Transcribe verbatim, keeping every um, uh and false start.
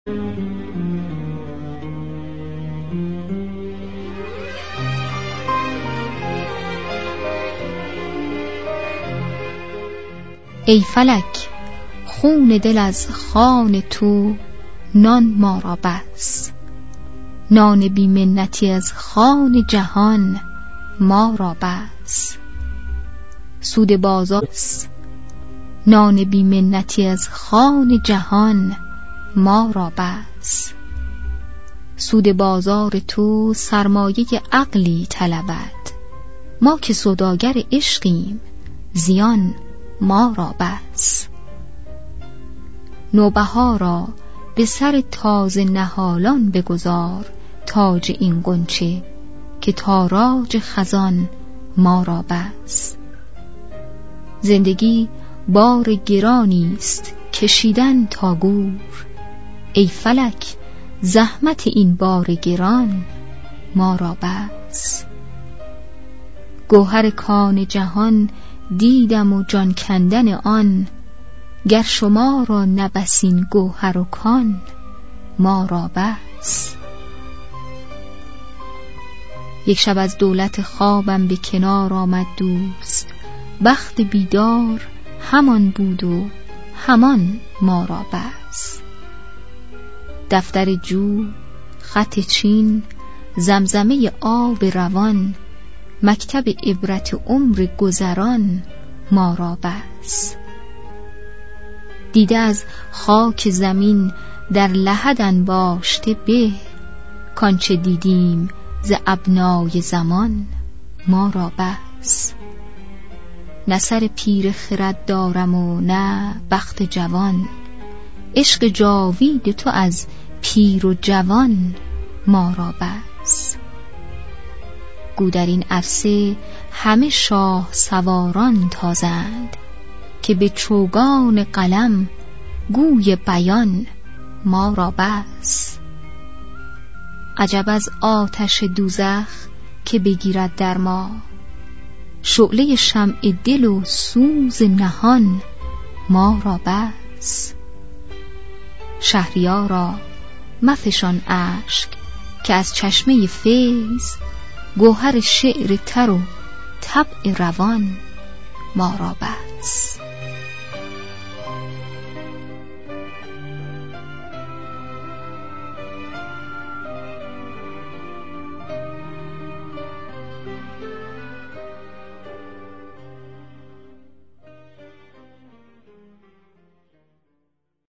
ای فلک خون دل از خوان تو نان ما را بس، نان بی منتی از خوان جهان ما را بس. سود بازار نان بی منتی از خوان جهان ما را بس. سود بازار تو سرمایه عقلی طلبد، ما که سوداگر عشقیم زیان ما را بس. نوبهارا به سر تازه نهالان بگذار تاج این غنچه که تاراج خزان ما را بس. زندگی بار گرانی است کشیدن تا گور، ای فلک زحمت این بار گران ما را بس. گوهر کان جهان دیدم و جان کندن آن، گر شما را نبسین گوهر و کان ما را بس. یک شب از دولت خوابم به کنار آمد دوست، بخت بیدار همان بود و همان ما را بس. دفتر جو، خط چین، زمزمه آب روان، مکتب عبرت عمر گذران ما را بس. دیده از خاک زمین در لحد انباشته به، کانچه دیدیم ز ابنای زمان ما را بس. نه سر پیر خرد دارم و نه بخت جوان، عشق جاوید تو از پیر و جوان ما را بس. گو در این عرصه همه شاه سواران تازند، که به چوگان قلم گوی بیان ما را بس. عجب از آتش دوزخ که بگیرد در ما، شعله شمع دل و سوز نهان ما را بس. شهریارا مفشان اشک که از چشمه فیض، گوهر شعر تر و طبع روان ما را بس.